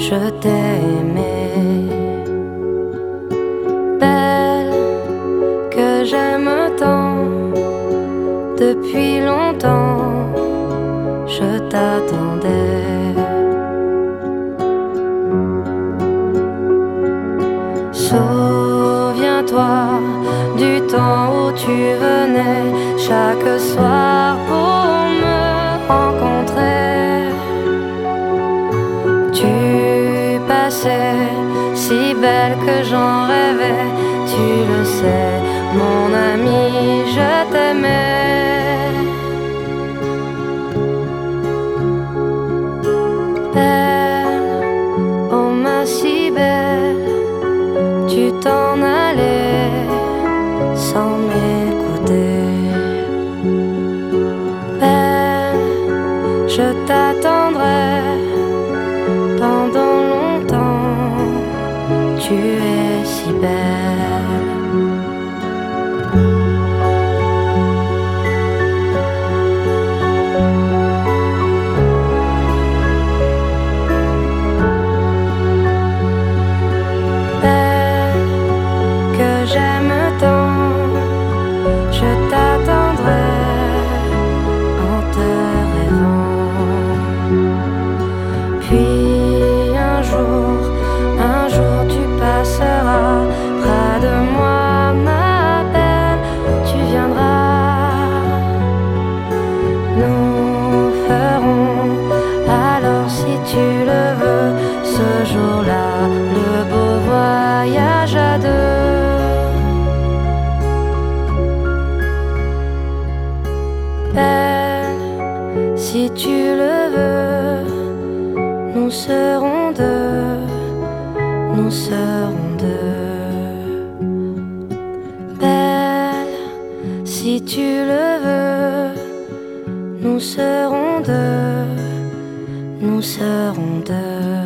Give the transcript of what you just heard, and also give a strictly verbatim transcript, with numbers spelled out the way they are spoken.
je t'ai aimé. Belle que j'aime tant, depuis longtemps je t'attendais. Souviens-toi du temps où tu venais chaque soir pour me rencontrer. Tu passais si belle que j'en rêvais. Tu le sais, mon ami, je t'aimais. Belle, oh ma si belle, tu t'en allais sans m'écouter. Belle, je t'attendrai pendant longtemps, tu es si belle. Belle que j'aime tant, je t'attendrai en te rêvant. Puis un jour, un jour tu passeras près de moi, ma belle, tu viendras. Nous ferons alors, si tu le veux, ce jour-là, le beau voyage à deux. Belle, si tu le veux, nous serons deux, nous serons deux. Belle, si tu le veux, nous serons deux, nous serons deux.